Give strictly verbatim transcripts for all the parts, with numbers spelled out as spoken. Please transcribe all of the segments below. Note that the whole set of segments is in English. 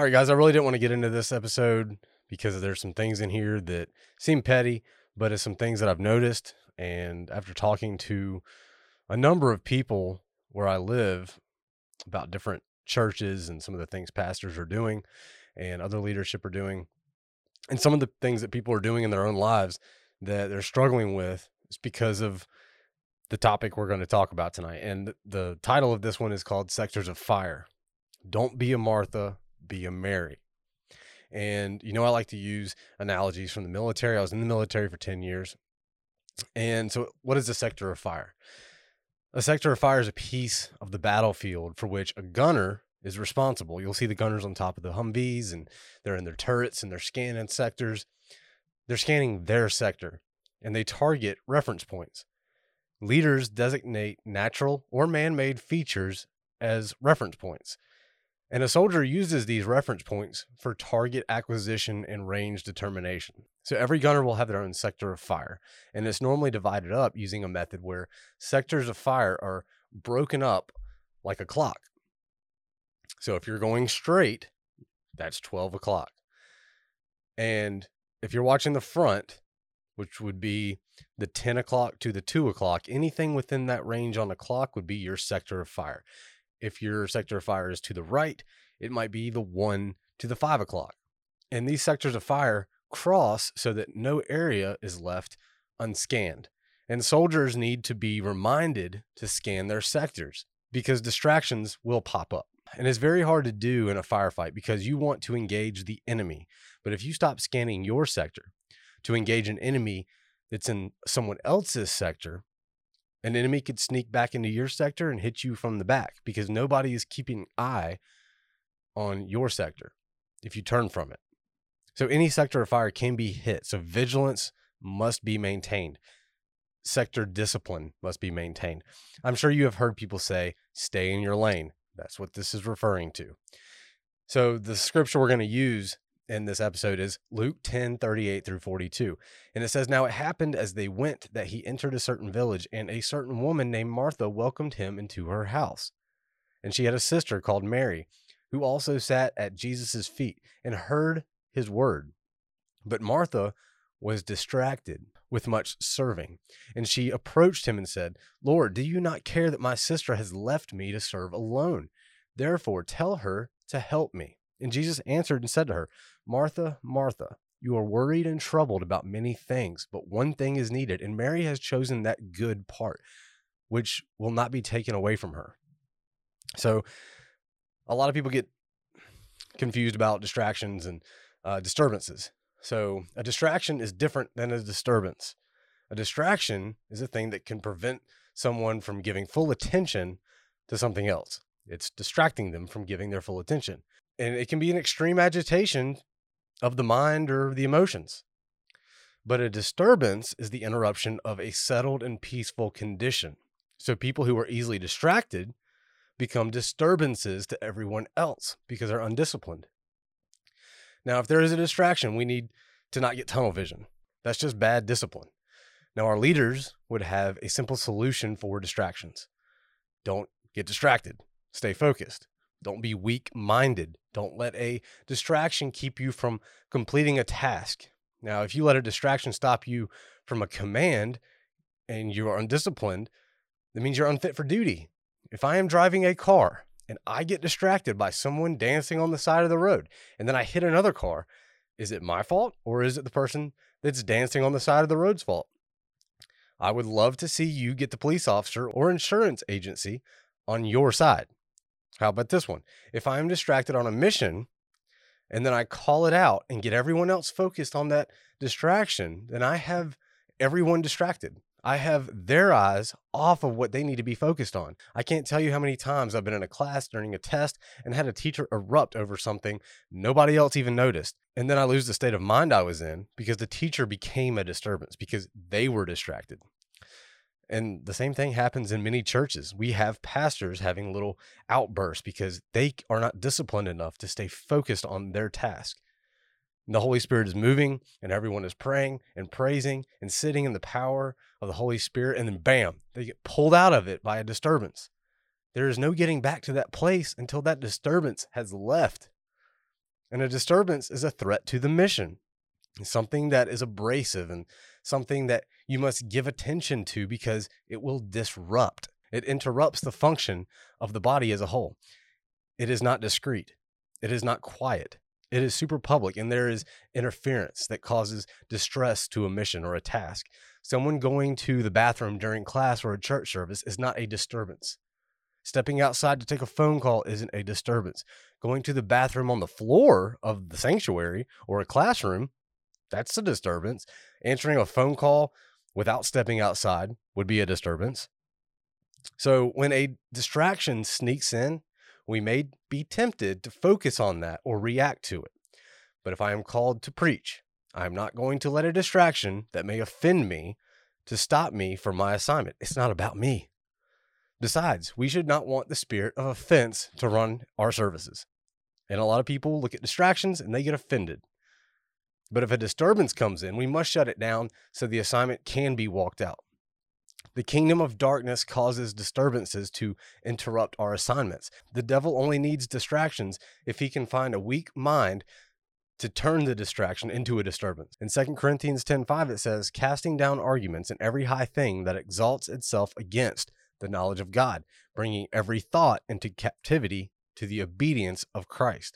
right, guys, I really didn't want to get into this episode because there's some things in here that seem petty, but it's some things that I've noticed. And after talking to a number of people where I live about different churches and some of the things pastors are doing and other leadership are doing, and some of the things that people are doing in their own lives that they're struggling with, is because of the topic we're going to talk about tonight. And the title of this one is called Sectors of Fire. Don't be a Martha, be a Mary. And, you know, I like to use analogies from the military. I was in the military for ten years. And so what is a sector of fire? A sector of fire is a piece of the battlefield for which a gunner is responsible. You'll see the gunners on top of the Humvees, and they're in their turrets and they're scanning sectors. They're scanning their sector, and they target reference points. Leaders designate natural or man-made features as reference points. And a soldier uses these reference points for target acquisition and range determination. So every gunner will have their own sector of fire, and it's normally divided up using a method where sectors of fire are broken up like a clock. So if you're going straight, that's twelve o'clock. And if you're watching the front, which would be the ten o'clock to the two o'clock, anything within that range on the clock would be your sector of fire. If your sector of fire is to the right, it might be the one to the five o'clock. And these sectors of fire cross so that no area is left unscanned. And soldiers need to be reminded to scan their sectors because distractions will pop up. And it's very hard to do in a firefight because you want to engage the enemy. But if you stop scanning your sector to engage an enemy that's in someone else's sector, an enemy could sneak back into your sector and hit you from the back because nobody is keeping an eye on your sector if you turn from it. So any sector of fire can be hit. So vigilance must be maintained. Sector discipline must be maintained. I'm sure you have heard people say, stay in your lane. That's what this is referring to. So the scripture we're going to use in this episode is Luke ten, thirty-eight through forty-two. And it says, now it happened as they went that he entered a certain village, and a certain woman named Martha welcomed him into her house. And she had a sister called Mary, who also sat at Jesus' feet and heard his word. But Martha was distracted with much serving. And she approached him and said, Lord, do you not care that my sister has left me to serve alone? Therefore, tell her to help me. And Jesus answered and said to her, Martha, Martha, you are worried and troubled about many things, but one thing is needed, and Mary has chosen that good part, which will not be taken away from her. So a lot of people get confused about distractions and uh, disturbances. So a distraction is different than a disturbance. A distraction is a thing that can prevent someone from giving full attention to something else. It's distracting them from giving their full attention. And it can be an extreme agitation of the mind or the emotions. But a disturbance is the interruption of a settled and peaceful condition. So people who are easily distracted become disturbances to everyone else because they're undisciplined. Now, if there is a distraction, we need to not get tunnel vision. That's just bad discipline. Now, our leaders would have a simple solution for distractions. Don't get distracted. Stay focused. Don't be weak-minded. Don't let a distraction keep you from completing a task. Now, if you let a distraction stop you from a command and you are undisciplined, that means you're unfit for duty. If I am driving a car and I get distracted by someone dancing on the side of the road and then I hit another car, is it my fault or is it the person that's dancing on the side of the road's fault? I would love to see you get the police officer or insurance agency on your side. How about this one? If I am distracted on a mission and then I call it out and get everyone else focused on that distraction, then I have everyone distracted. I have their eyes off of what they need to be focused on. I can't tell you how many times I've been in a class during a test and had a teacher erupt over something nobody else even noticed. And then I lose the state of mind I was in because the teacher became a disturbance because they were distracted. And the same thing happens in many churches. We have pastors having little outbursts because they are not disciplined enough to stay focused on their task. And the Holy Spirit is moving and everyone is praying and praising and sitting in the power of the Holy Spirit. And then bam, they get pulled out of it by a disturbance. There is no getting back to that place until that disturbance has left. And a disturbance is a threat to the mission. It's something that is abrasive and something that you must give attention to because it will disrupt. It interrupts the function of the body as a whole. It is not discreet. It is not quiet. It is super public, and there is interference that causes distress to a mission or a task. Someone going to the bathroom during class or a church service is not a disturbance. Stepping outside to take a phone call isn't a disturbance. Going to the bathroom on the floor of the sanctuary or a classroom, that's a disturbance. Answering a phone call without stepping outside would be a disturbance. So when a distraction sneaks in, we may be tempted to focus on that or react to it. But if I am called to preach, I am not going to let a distraction that may offend me to stop me from my assignment. It's not about me. Besides, we should not want the spirit of offense to run our services. And a lot of people look at distractions and they get offended. But if a disturbance comes in, we must shut it down so the assignment can be walked out. The kingdom of darkness causes disturbances to interrupt our assignments. The devil only needs distractions if he can find a weak mind to turn the distraction into a disturbance. In Second Corinthians ten five, it says, casting down arguments and every high thing that exalts itself against the knowledge of God, bringing every thought into captivity to the obedience of Christ.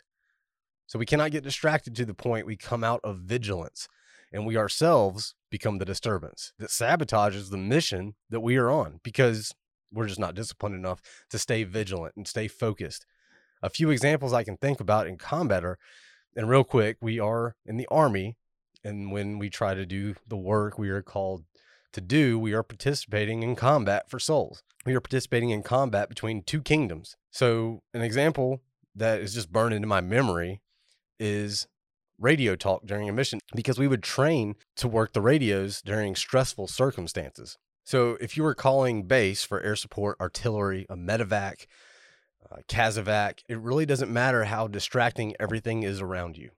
So we cannot get distracted to the point we come out of vigilance and we ourselves become the disturbance that sabotages the mission that we are on because we're just not disciplined enough to stay vigilant and stay focused. A few examples I can think about in combat are, and real quick, we are in the Army, and when we try to do the work we are called to do, we are participating in combat for souls. We are participating in combat between two kingdoms. So an example that is just burned into my memory is radio talk during a mission, because we would train to work the radios during stressful circumstances. So if you were calling base for air support, artillery, a medevac, uh, CASEVAC, it really doesn't matter how distracting everything is around you.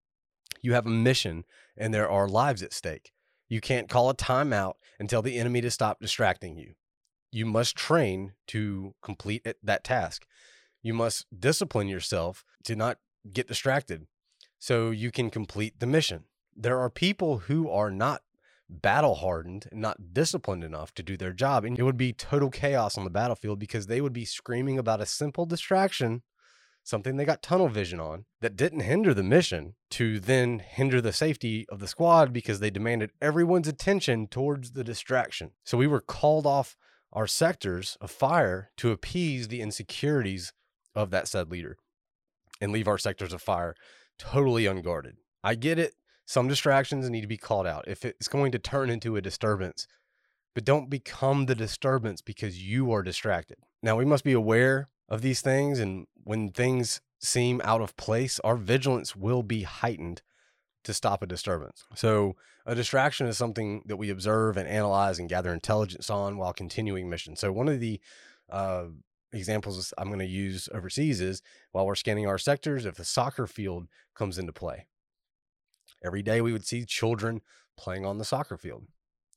You have a mission and there are lives at stake. You can't call a timeout and tell the enemy to stop distracting you. You must train to complete it, that task. You must discipline yourself to not get distracted so you can complete the mission. There are people who are not battle hardened and not disciplined enough to do their job, and it would be total chaos on the battlefield because they would be screaming about a simple distraction, something they got tunnel vision on, that didn't hinder the mission, to then hinder the safety of the squad because they demanded everyone's attention towards the distraction. So we were called off our sectors of fire to appease the insecurities of that said leader and leave our sectors of fire totally unguarded. I get it. Some distractions need to be called out if it's going to turn into a disturbance, but don't become the disturbance because you are distracted. Now, we must be aware of these things, and when things seem out of place, our vigilance will be heightened to stop a disturbance. So a distraction is something that we observe and analyze and gather intelligence on while continuing mission. So one of the uh, examples I'm going to use overseas is while we're scanning our sectors, if a soccer field comes into play, every day we would see children playing on the soccer field.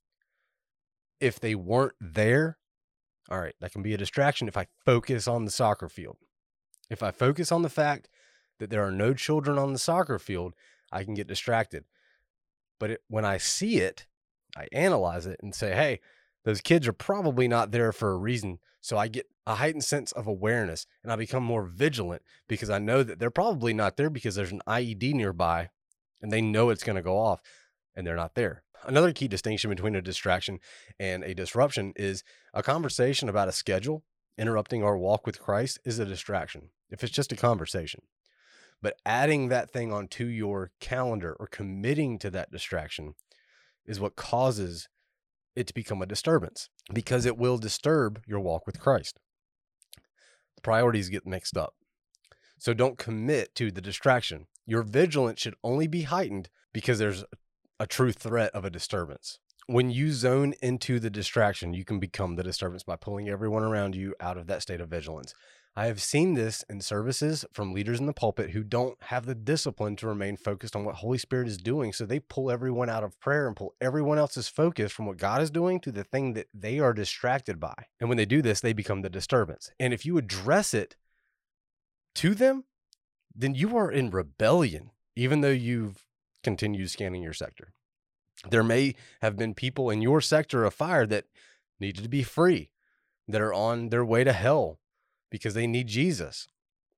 If they weren't there, all right, that can be a distraction if I focus on the soccer field. If I focus on the fact that there are no children on the soccer field, I can get distracted. But it, when I see it, I analyze it and say, hey, those kids are probably not there for a reason. So I get a heightened sense of awareness and I become more vigilant because I know that they're probably not there because there's an I E D nearby and they know it's going to go off and they're not there. Another key distinction between a distraction and a disruption is a conversation about a schedule interrupting our walk with Christ is a distraction if it's just a conversation. But adding that thing onto your calendar or committing to that distraction is what causes it to become a disturbance because it will disturb your walk with Christ. The priorities get mixed up. So don't commit to the distraction. Your vigilance should only be heightened because there's a true threat of a disturbance. When you zone into the distraction, you can become the disturbance by pulling everyone around you out of that state of vigilance. I have seen this in services from leaders in the pulpit who don't have the discipline to remain focused on what Holy Spirit is doing. So they pull everyone out of prayer and pull everyone else's focus from what God is doing to the thing that they are distracted by. And when they do this, they become the disturbance. And if you address it to them, then you are in rebellion, even though you've continued scanning your sector. There may have been people in your sector of fire that needed to be free, that are on their way to hell because they need Jesus,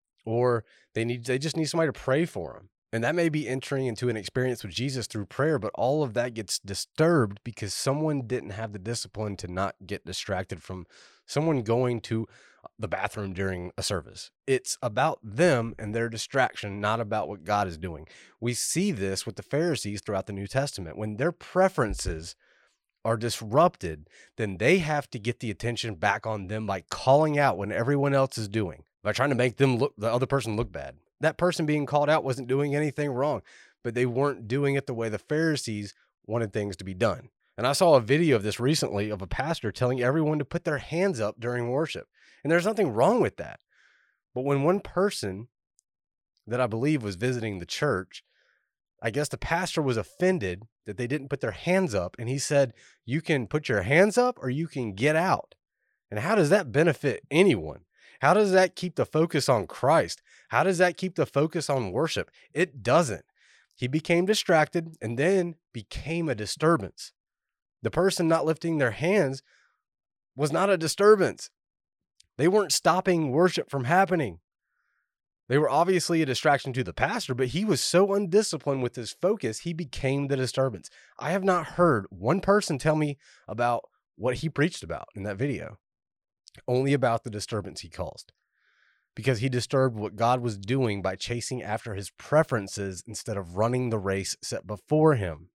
or they need they just need somebody to pray for them. And that may be entering into an experience with Jesus through prayer, but all of that gets disturbed because someone didn't have the discipline to not get distracted from someone going to the bathroom during a service. It's about them and their distraction, not about what God is doing. We see this with the Pharisees throughout the New Testament. When their preferences are disrupted, then they have to get the attention back on them by calling out when everyone else is doing, by trying to make them look, the other person look bad. That person being called out wasn't doing anything wrong, but they weren't doing it the way the Pharisees wanted things to be done. And I saw a video of this recently of a pastor telling everyone to put their hands up during worship. And there's nothing wrong with that. But when one person that I believe was visiting the church, I guess the pastor was offended that they didn't put their hands up. And he said, you can put your hands up or you can get out. And how does that benefit anyone? How does that keep the focus on Christ? How does that keep the focus on worship? It doesn't. He became distracted and then became a disturbance. The person not lifting their hands was not a disturbance. They weren't stopping worship from happening. They were obviously a distraction to the pastor, but he was so undisciplined with his focus, he became the disturbance. I have not heard one person tell me about what he preached about in that video. Only about the disturbance he caused, because he disturbed what God was doing by chasing after his preferences instead of running the race set before him.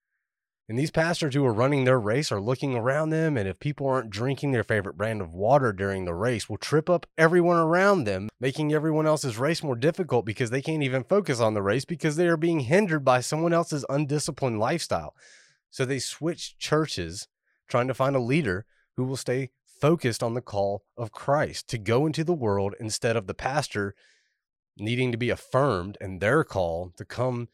And these pastors who are running their race are looking around them, and if people aren't drinking their favorite brand of water during the race, will trip up everyone around them, making everyone else's race more difficult because they can't even focus on the race because they are being hindered by someone else's undisciplined lifestyle. So they switch churches, trying to find a leader who will stay focused on the call of Christ to go into the world instead of the pastor needing to be affirmed and their call to come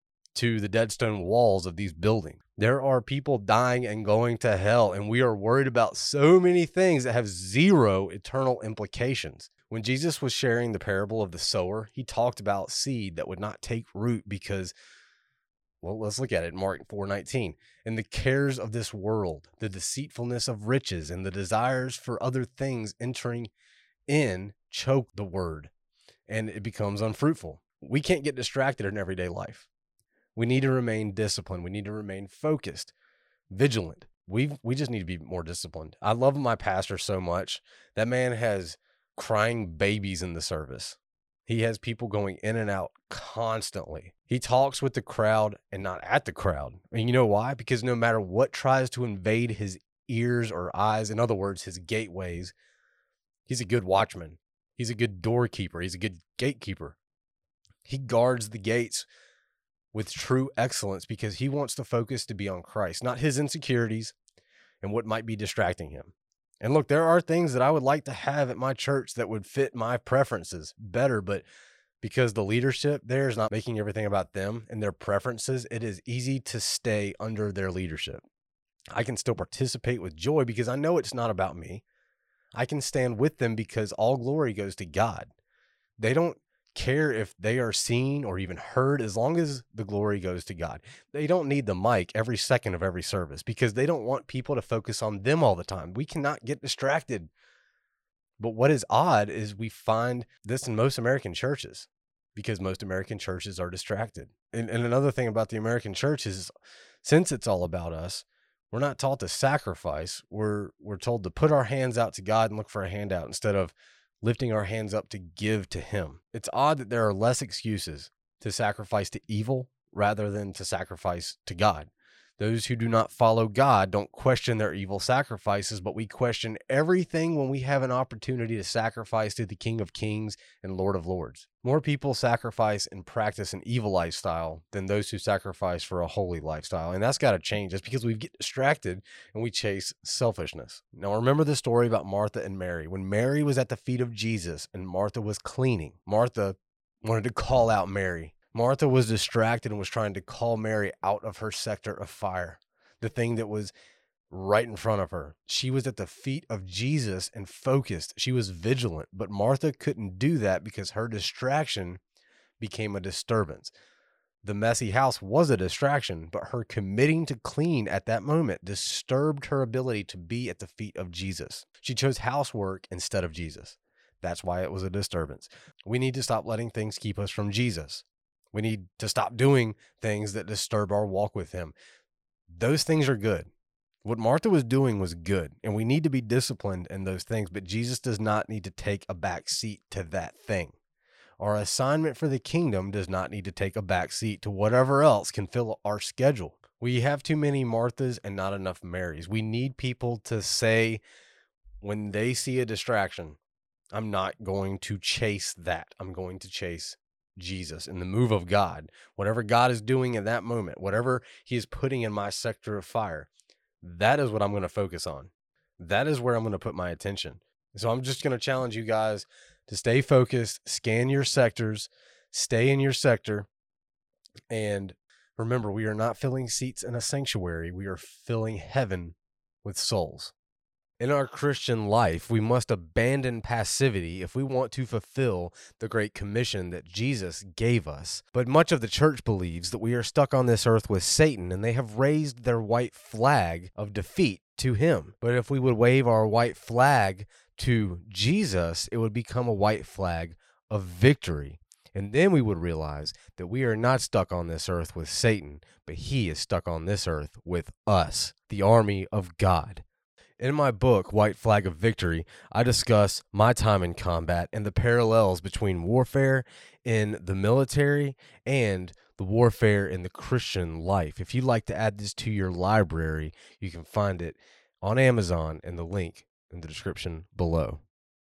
to the dead stone walls of these buildings. There are people dying and going to hell, and we are worried about so many things that have zero eternal implications. When Jesus was sharing the parable of the sower, he talked about seed that would not take root because, well, let's look at it. Mark four nineteen. And the cares of this world, the deceitfulness of riches, and the desires for other things entering in choke the word, and it becomes unfruitful. We can't get distracted in everyday life. We need to remain disciplined. We need to remain focused, vigilant. We we just need to be more disciplined. I love my pastor so much. That man has crying babies in the service. He has people going in and out constantly. He talks with the crowd and not at the crowd. And you know why? Because no matter what tries to invade his ears or eyes, in other words, his gateways, he's a good watchman. He's a good doorkeeper. He's a good gatekeeper. He guards the gates with true excellence because he wants the focus to be on Christ, not his insecurities and what might be distracting him. And look, there are things that I would like to have at my church that would fit my preferences better, but because the leadership there is not making everything about them and their preferences, it is easy to stay under their leadership. I can still participate with joy because I know it's not about me. I can stand with them because all glory goes to God. They don't care if they are seen or even heard as long as the glory goes to God. They don't need the mic every second of every service because they don't want people to focus on them all the time. We cannot get distracted. But what is odd is we find this in most American churches because most American churches are distracted. And, and another thing about the American church is since it's all about us, we're not taught to sacrifice. We're, we're told to put our hands out to God and look for a handout instead of lifting our hands up to give to him. It's odd that there are less excuses to sacrifice to evil rather than to sacrifice to God. Those who do not follow God don't question their evil sacrifices, but we question everything when we have an opportunity to sacrifice to the King of Kings and Lord of Lords. More people sacrifice and practice an evil lifestyle than those who sacrifice for a holy lifestyle. And that's got to change. That's because we get distracted and we chase selfishness. Now, remember the story about Martha and Mary. When Mary was at the feet of Jesus and Martha was cleaning, Martha wanted to call out Mary. Martha was distracted and was trying to call Mary out of her sector of fire, the thing that was right in front of her. She was at the feet of Jesus and focused. She was vigilant, but Martha couldn't do that because her distraction became a disturbance. The messy house was a distraction, but her committing to clean at that moment disturbed her ability to be at the feet of Jesus. She chose housework instead of Jesus. That's why it was a disturbance. We need to stop letting things keep us from Jesus. We need to stop doing things that disturb our walk with him. Those things are good. What Martha was doing was good, and we need to be disciplined in those things, but Jesus does not need to take a back seat to that thing. Our assignment for the kingdom does not need to take a back seat to whatever else can fill our schedule. We have too many Marthas and not enough Marys. We need people to say, when they see a distraction, I'm not going to chase that. I'm going to chase Jesus and the move of God. Whatever God is doing in that moment, whatever he is putting in my sector of fire, that is what I'm going to focus on. That is where I'm going to put my attention. So I'm just going to challenge you guys to stay focused, scan your sectors, stay in your sector, and remember, we are not filling seats in a sanctuary. We are filling heaven with souls. In our Christian life, we must abandon passivity if we want to fulfill the Great Commission that Jesus gave us. But much of the church believes that we are stuck on this earth with Satan, and they have raised their white flag of defeat to him. But if we would wave our white flag to Jesus, it would become a white flag of victory. And then we would realize that we are not stuck on this earth with Satan, but he is stuck on this earth with us, the army of God. In my book, White Flag of Victory, I discuss my time in combat and the parallels between warfare in the military and the warfare in the Christian life. If you'd like to add this to your library, you can find it on Amazon in the link in the description below.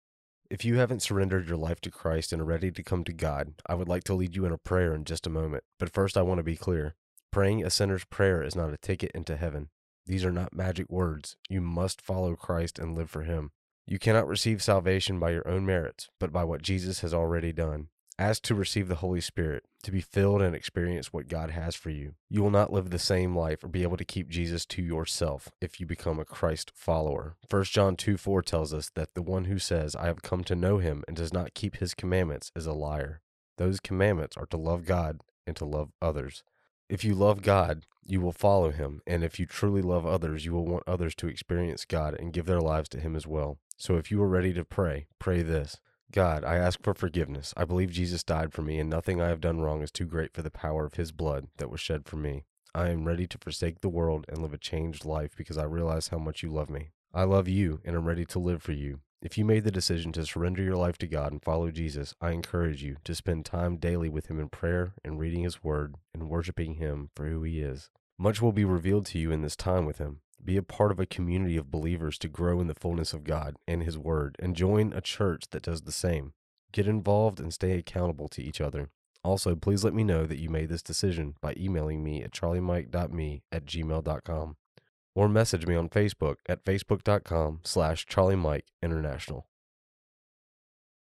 If you haven't surrendered your life to Christ and are ready to come to God, I would like to lead you in a prayer in just a moment. But first, I want to be clear. Praying a sinner's prayer is not a ticket into heaven. These are not magic words. You must follow Christ and live for him. You cannot receive salvation by your own merits, but by what Jesus has already done. Ask to receive the Holy Spirit, to be filled and experience what God has for you. You will not live the same life or be able to keep Jesus to yourself if you become a Christ follower. First John two four tells us that the one who says, I have come to know him and does not keep his commandments is a liar. Those commandments are to love God and to love others. If you love God, you will follow him, and if you truly love others, you will want others to experience God and give their lives to him as well. So if you are ready to pray, pray this. God, I ask for forgiveness. I believe Jesus died for me, and nothing I have done wrong is too great for the power of his blood that was shed for me. I am ready to forsake the world and live a changed life because I realize how much you love me. I love you and am ready to live for you. If you made the decision to surrender your life to God and follow Jesus, I encourage you to spend time daily with him in prayer and reading his word and worshiping him for who he is. Much will be revealed to you in this time with him. Be a part of a community of believers to grow in the fullness of God and his word, and join a church that does the same. Get involved and stay accountable to each other. Also, please let me know that you made this decision by emailing me at charlie mike dot me at gmail dot com or message me on Facebook at facebook dot com slash charlie mike international.